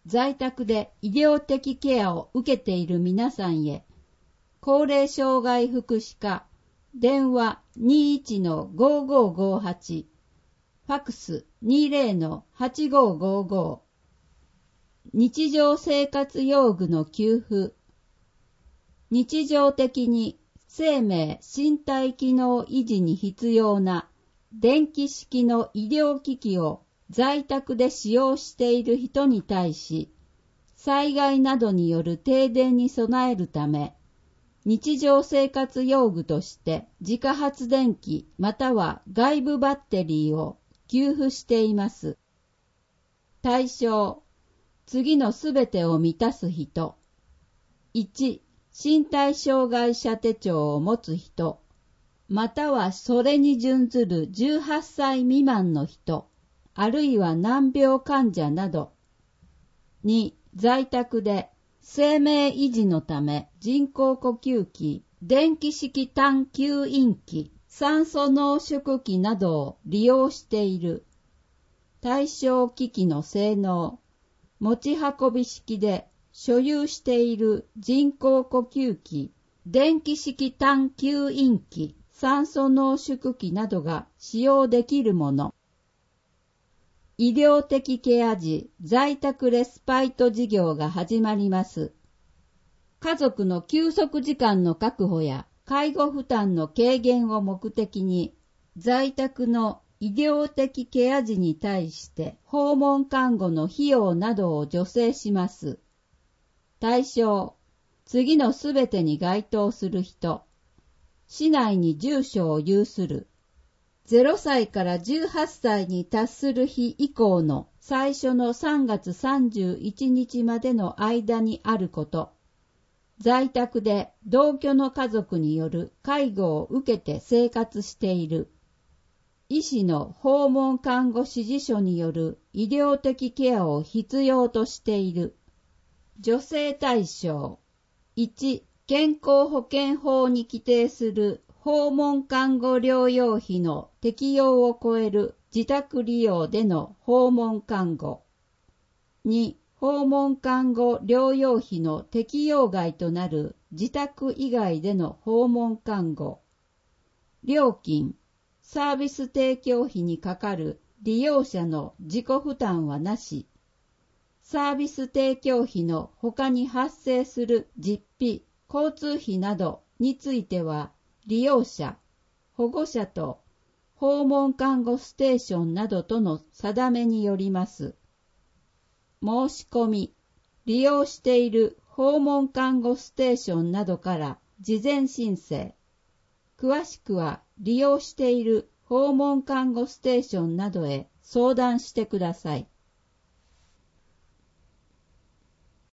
在宅で医療的ケアを受けている皆さんへ、高齢障害福祉課、電話 21-5558、ファクス 20-8555、日常生活用具の給付、日常的に生命身体機能維持に必要な電気式の医療機器を在宅で使用している人に対し、災害などによる停電に備えるため、日常生活用具として自家発電機または外部バッテリーを給付しています。対象、次のすべてを満たす人。1、身体障害者手帳を持つ人、またはそれに準ずる18歳未満の人、あるいは難病患者など。2、在宅で生命維持のため人工呼吸器、電気式単吸引器、酸素濃縮器などを利用している。対象機器の性能、持ち運び式で所有している人工呼吸器、電気式単吸引器、酸素濃縮器などが使用できるもの。医療的ケア時在宅レスパイト事業が始まります。家族の休息時間の確保や介護負担の軽減を目的に、在宅の医療的ケア時に対して訪問看護の費用などを助成します。対象、次のすべてに該当する人。市内に住所を有する。0歳から18歳に達する日以降の最初の3月31日までの間にあること。在宅で同居の家族による介護を受けて生活している。医師の訪問看護指示書による医療的ケアを必要としている。助成対象。1、健康保険法に規定する訪問看護療養費の適用を超える自宅利用での訪問看護。2、訪問看護療養費の適用外となる自宅以外での訪問看護。料金、サービス提供費にかかる利用者の自己負担はなし。サービス提供費の他に発生する実費、交通費などについては、利用者、保護者と訪問看護ステーションなどとの定めによります。申し込み、利用している訪問看護ステーションなどから事前申請。詳しくは利用している訪問看護ステーションなどへ相談してください。